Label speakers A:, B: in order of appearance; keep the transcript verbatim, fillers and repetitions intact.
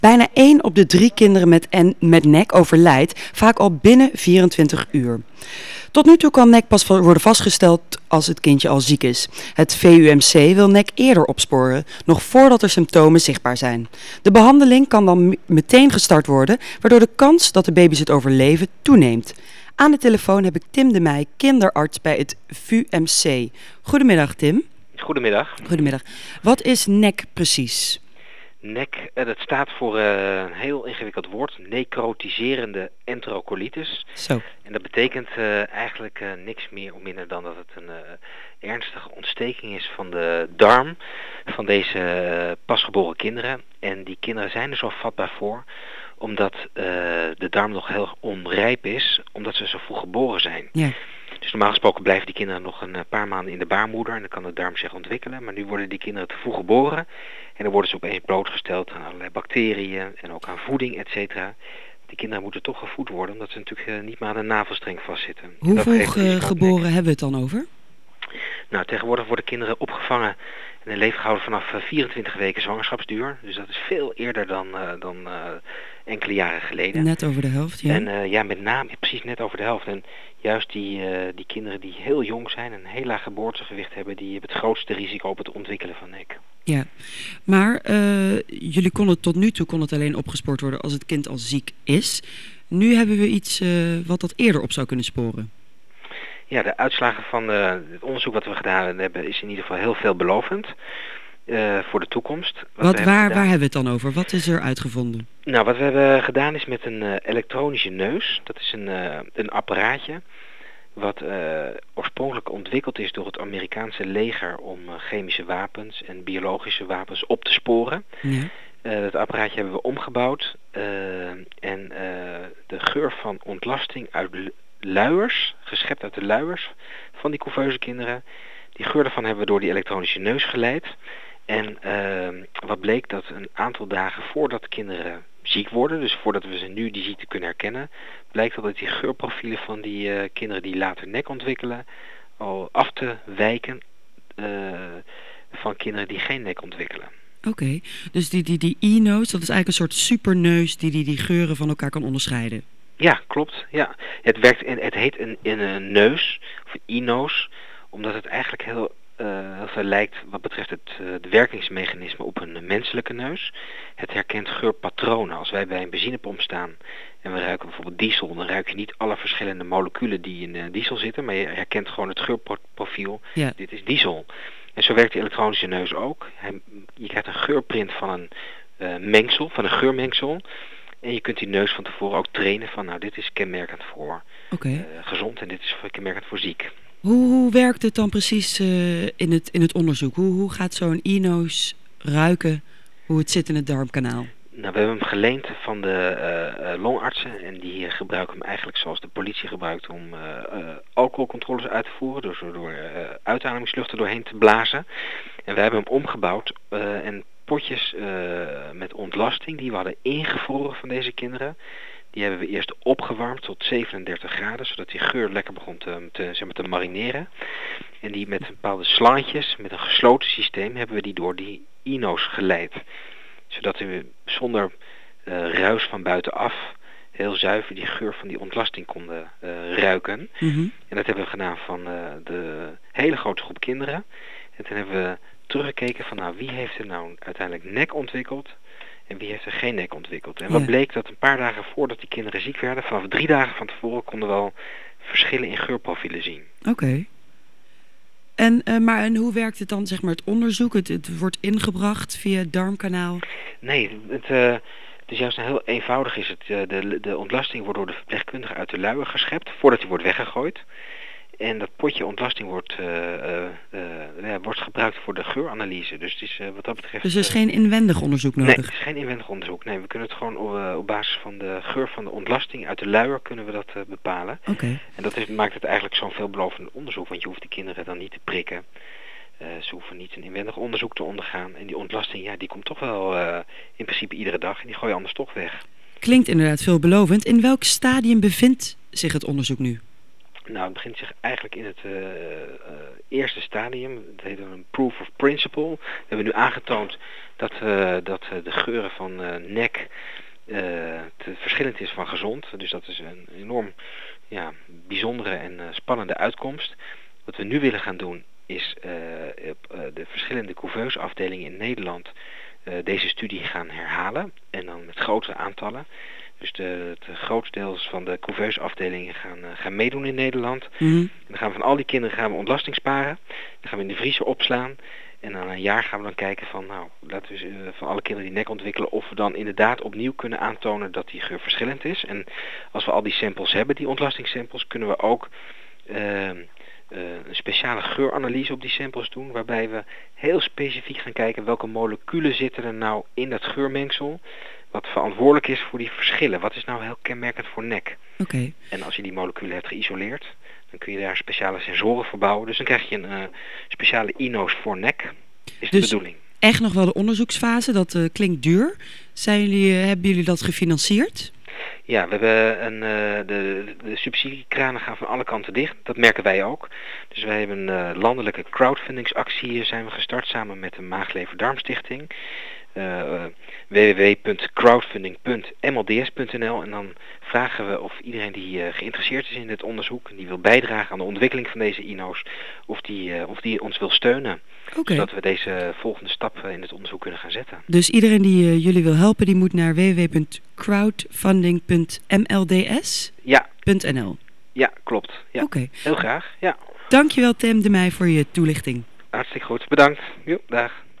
A: Bijna één op de drie kinderen met, en, met N E C overlijdt, vaak al binnen vierentwintig uur. Tot nu toe kan N E C pas worden vastgesteld als het kindje al ziek is. Het V U M C wil N E C eerder opsporen, nog voordat er symptomen zichtbaar zijn. De behandeling kan dan meteen gestart worden, waardoor de kans dat de baby's het overleven toeneemt. Aan de telefoon heb ik Tim de Meij, kinderarts bij het V U M C. Goedemiddag, Tim.
B: Goedemiddag.
A: Goedemiddag. Wat is N E C precies?
B: N E C, dat staat voor uh, een heel ingewikkeld woord, necrotiserende enterocolitis.
A: Zo.
B: En dat betekent uh, eigenlijk uh, niks meer of minder dan dat het een uh, ernstige ontsteking is van de darm van deze uh, pasgeboren kinderen. En die kinderen zijn er zo vatbaar voor, omdat uh, de darm nog heel onrijp is, omdat ze zo vroeg geboren zijn.
A: Ja.
B: Dus normaal gesproken blijven die kinderen nog een paar maanden in de baarmoeder en dan kan de darm zich ontwikkelen. Maar nu worden die kinderen te vroeg geboren en dan worden ze opeens blootgesteld aan allerlei bacteriën en ook aan voeding, et cetera. Die kinderen moeten toch gevoed worden, omdat ze natuurlijk uh, niet meer aan de navelstreng vastzitten.
A: Hoe vroeg uh, geboren hebben we het dan over?
B: Nou, tegenwoordig worden kinderen opgevangen en in leven gehouden vanaf uh, vierentwintig weken zwangerschapsduur. Dus dat is veel eerder dan, uh, dan uh, enkele jaren geleden.
A: Net over de helft, ja.
B: En uh, ja, met name precies net over de helft. En juist die, uh, die kinderen die heel jong zijn en een heel laag geboortegewicht hebben, die hebben het grootste risico op het ontwikkelen van N E C.
A: Ja, maar uh, jullie konden tot nu toe kon het alleen opgespoord worden als het kind al ziek is. Nu hebben we iets uh, wat dat eerder op zou kunnen sporen.
B: Ja, de uitslagen van uh, het onderzoek wat we gedaan hebben is in ieder geval heel veelbelovend uh, voor de toekomst.
A: Wat, wat waar, waar hebben we het dan over? Wat is er uitgevonden?
B: Nou, wat we hebben gedaan is met een uh, elektronische neus. Dat is een, uh, een apparaatje wat uh, oorspronkelijk ontwikkeld is door het Amerikaanse leger om uh, chemische wapens en biologische wapens op te sporen.
A: Ja.
B: Uh, dat apparaatje hebben we omgebouwd uh, en uh, de geur van ontlasting uit luiers, geschept uit de luiers van die couveuse kinderen, die geur daarvan hebben we door die elektronische neus geleid. En uh, wat bleek, dat een aantal dagen voordat kinderen ziek worden, dus voordat we ze nu die ziekte kunnen herkennen, blijkt dat die geurprofielen van die uh, kinderen die later N E C ontwikkelen, al af te wijken uh, van kinderen die geen N E C ontwikkelen.
A: Oké, okay. Dus die, die, die e-nose, dat is eigenlijk een soort superneus die, die die geuren van elkaar kan onderscheiden.
B: Ja, klopt. Ja. Het werkt en het heet een, een, een neus, of een e-nose, omdat het eigenlijk heel, uh, heel veel lijkt wat betreft het uh, de werkingsmechanisme op een menselijke neus. Het herkent geurpatronen. Als wij bij een benzinepomp staan en we ruiken bijvoorbeeld diesel, dan ruik je niet alle verschillende moleculen die in uh, diesel zitten, maar je herkent gewoon het geurprofiel. Ja. Dit is diesel. En zo werkt de elektronische neus ook. Hij, je krijgt een geurprint van een uh, mengsel, van een geurmengsel. En je kunt die neus van tevoren ook trainen van, nou, dit is kenmerkend voor okay. uh, gezond en dit is kenmerkend voor ziek.
A: Hoe, hoe werkt het dan precies uh, in, het, in het onderzoek? Hoe, hoe gaat zo'n e-nose ruiken hoe het zit in het darmkanaal?
B: Nou, we hebben hem geleend van de uh, uh, longartsen en die uh, gebruiken hem eigenlijk zoals de politie gebruikt om uh, uh, alcoholcontroles uit te voeren, dus door uh, uitademingslucht er doorheen te blazen. En we hebben hem omgebouwd uh, en potjes uh, met ontlasting die we hadden ingevroren van deze kinderen, die hebben we eerst opgewarmd tot zevenendertig graden, zodat die geur lekker begon te, te, zeg maar, te marineren. En die met bepaalde slangetjes, met een gesloten systeem, hebben we die door die e-nose geleid. Zodat we zonder uh, ruis van buitenaf heel zuiver die geur van die ontlasting konden uh, ruiken.
A: Mm-hmm.
B: En dat hebben we gedaan van uh, de hele grote groep kinderen. En toen hebben we teruggekeken van, nou, wie heeft er nou uiteindelijk N E C ontwikkeld en wie heeft er geen N E C ontwikkeld. En wat ja. bleek, dat een paar dagen voordat die kinderen ziek werden, vanaf drie dagen van tevoren konden we al verschillen in geurprofielen zien.
A: Oké. Okay. En, uh, maar en hoe werkt het dan, zeg maar, het onderzoek? Het, het wordt ingebracht via het darmkanaal?
B: Nee, het, uh, het is juist een heel eenvoudig. Is het, uh, de, de ontlasting wordt door de verpleegkundige uit de luier geschept voordat die wordt weggegooid. En dat potje ontlasting wordt, uh, uh, uh, ja, wordt gebruikt voor de geuranalyse. Dus het is, uh, wat dat betreft...
A: Dus er is uh, geen inwendig onderzoek nodig?
B: Nee, het is geen inwendig onderzoek. Nee, we kunnen het gewoon op, uh, op basis van de geur van de ontlasting uit de luier kunnen we dat uh, bepalen.
A: Oké. Okay.
B: En dat is, maakt het eigenlijk zo'n veelbelovend onderzoek, want je hoeft de kinderen dan niet te prikken. Uh, ze hoeven niet een inwendig onderzoek te ondergaan. En die ontlasting, ja, die komt toch wel uh, in principe iedere dag en die gooi je anders toch weg.
A: Klinkt inderdaad veelbelovend. In welk stadium bevindt zich het onderzoek nu?
B: Nou, het begint zich eigenlijk in het uh, uh, eerste stadium. Het heet dan een proof of principle. We hebben nu aangetoond dat, uh, dat uh, de geuren van uh, nek uh, te verschillend is van gezond. Dus dat is een enorm ja, bijzondere en uh, spannende uitkomst. Wat we nu willen gaan doen is uh, op uh, de verschillende couveusafdelingen in Nederland uh, deze studie gaan herhalen. En dan met grotere aantallen. Dus de, de grootsteels van de couveusafdelingen gaan, uh, gaan meedoen in Nederland.
A: Mm-hmm.
B: En dan gaan we van al die kinderen gaan we ontlasting sparen. Dan gaan we in de vriezer opslaan. En na een jaar gaan we dan kijken van, nou, laten we uh, van alle kinderen die nek ontwikkelen, of we dan inderdaad opnieuw kunnen aantonen dat die geur verschillend is. En als we al die samples hebben, die ontlastingssamples, kunnen we ook uh, uh, een speciale geuranalyse op die samples doen, waarbij we heel specifiek gaan kijken welke moleculen zitten er nou in dat geurmengsel, wat verantwoordelijk is voor die verschillen. Wat is nou heel kenmerkend voor nek?
A: Oké. Okay.
B: En als je die moleculen hebt geïsoleerd, dan kun je daar speciale sensoren voor bouwen. Dus dan krijg je een uh, speciale I N O's voor nek, is de
A: dus
B: bedoeling.
A: Echt nog wel de onderzoeksfase, dat uh, klinkt duur. Zijn jullie, uh, hebben jullie dat gefinancierd?
B: Ja, we hebben een, uh, de, de subsidiekranen gaan van alle kanten dicht. Dat merken wij ook. Dus wij hebben een uh, landelijke crowdfundingsactie zijn we gestart samen met de Maag-Lever-Darmstichting. Uh, w w w punt crowdfunding punt m l d s punt n l en dan vragen we of iedereen die uh, geïnteresseerd is in dit onderzoek en die wil bijdragen aan de ontwikkeling van deze I N O's, of die, uh, of die ons wil steunen. Okay. Zodat we deze volgende stap uh, in het onderzoek kunnen gaan zetten.
A: Dus iedereen die uh, jullie wil helpen, die moet naar w w w punt crowdfunding punt m l d s punt n l.
B: Ja. Ja, klopt. Ja.
A: Okay.
B: Heel graag. Ja.
A: Dankjewel Tim de Meij voor je toelichting.
B: Hartstikke goed. Bedankt. Jo, dag.